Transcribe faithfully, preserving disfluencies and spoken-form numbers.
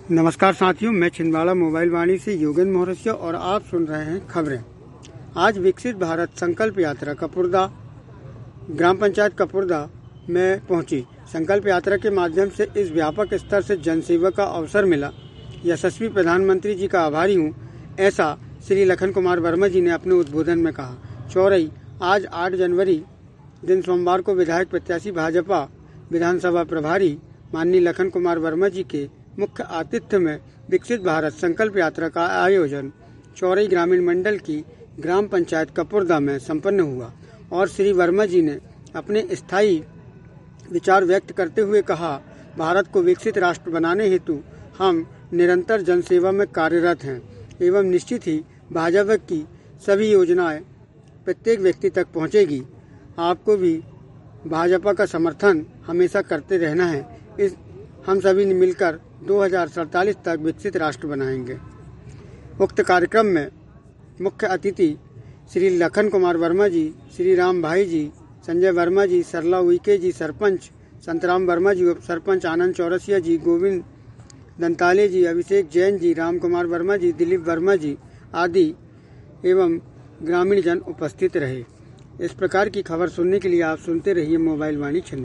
नमस्कार साथियों, मैं छिंदवाड़ा मोबाइल वाणी से योगेंद्र मौर्य और आप सुन रहे हैं खबरें। आज विकसित भारत संकल्प यात्रा कपुरदा ग्राम पंचायत कपुरदा में पहुंची। संकल्प यात्रा के माध्यम से इस व्यापक स्तर से जनसेवा का अवसर मिला। यशस्वी प्रधानमंत्री जी का आभारी हूं, ऐसा श्री लखन कुमार वर्मा जी ने अपने उद्बोधन में कहा। चौरई आज आठ जनवरी दिन सोमवार को विधायक प्रत्याशी भाजपा विधानसभा प्रभारी माननीय लखन कुमार वर्मा जी के मुख्य आतिथ्य में विकसित भारत संकल्प यात्रा का आयोजन चौरई ग्रामीण मंडल की ग्राम पंचायत कपुरदा में संपन्न हुआ और श्री वर्मा जी ने अपने स्थायी विचार व्यक्त करते हुए कहा, भारत को विकसित राष्ट्र बनाने हेतु हम निरंतर जनसेवा में कार्यरत हैं एवं निश्चित ही भाजपा की सभी योजनाएं प्रत्येक व्यक्ति तक पहुंचेगी। आपको भी भाजपा का समर्थन हमेशा करते रहना है। इस हम सभी ने मिलकर दो हज़ार सैंतालीस तक विकसित राष्ट्र बनाएंगे। उक्त कार्यक्रम में मुख्य अतिथि श्री लखन कुमार वर्मा जी, श्री राम भाई जी, संजय वर्मा जी, सरला उइके जी सरपंच, संतराम वर्मा जी उप सरपंच, आनंद चौरसिया जी, गोविंद दंताले जी, अभिषेक जैन जी, राम कुमार वर्मा जी, दिलीप वर्मा जी आदि एवं ग्रामीण जन उपस्थित रहे। इस प्रकार की खबर सुनने के लिए आप सुनते रहिए मोबाइल वाणी छिंदवाड़ा।